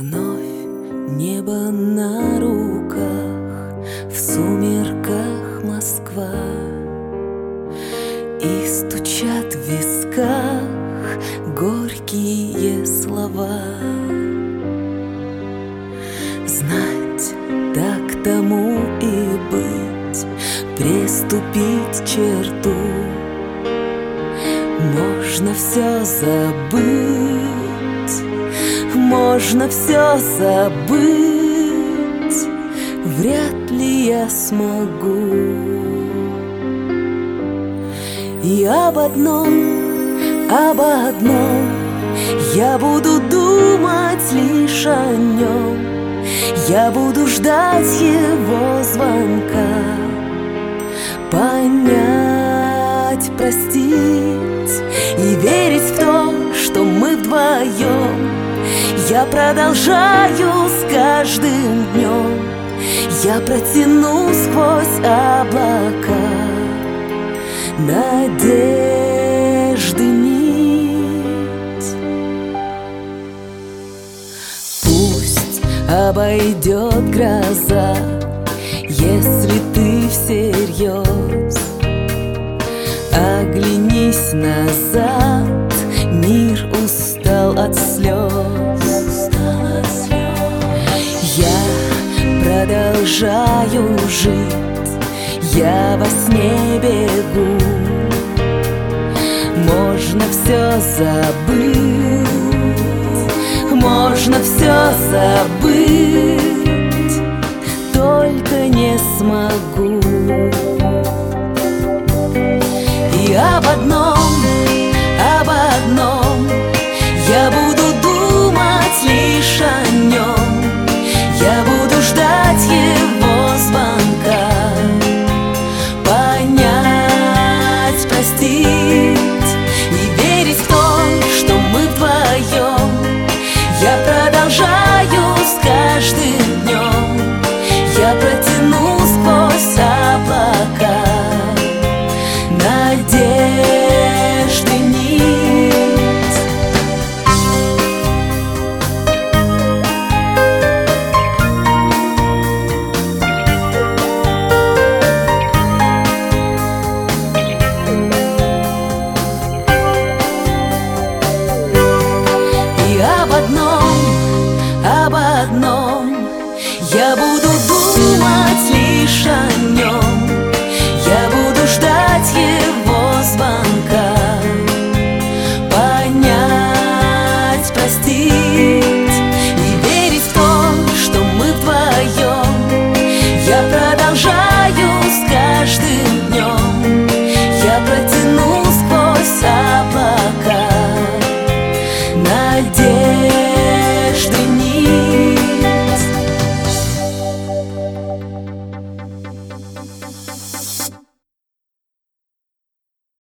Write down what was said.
Вновь небо на руках, в сумерках Москва, и стучат в висках горькие слова. Знать, так тому и быть, приступить черту. Можно все забыть, можно все забыть, вряд ли я смогу. И об одном я буду думать лишь о нем. Я буду ждать его звонка, понять, простить и верить в то, что мы вдвоем. Я продолжаю с каждым днем, я протяну сквозь облака надежды нить. Пусть обойдет гроза, если ты всерьез. Оглянись назад, мир устал от слез. Я продолжаю жить, я во сне бегу. Можно все забыть, можно все забыть, только не смогу. И об одном я буду думать лишь о нем. Я буду ждать его звонка, понять, простить и верить в то, что мы вдвоем. Я продолжаю с каждым днем, я протяну сквозь облака надежды нить. И об одном я буду думать лишь о нем. Я буду ждать его звонка, понять, простить и верить в то, что мы вдвоем. Я продолжаю с каждым днем, я протяну сквозь облака надежды.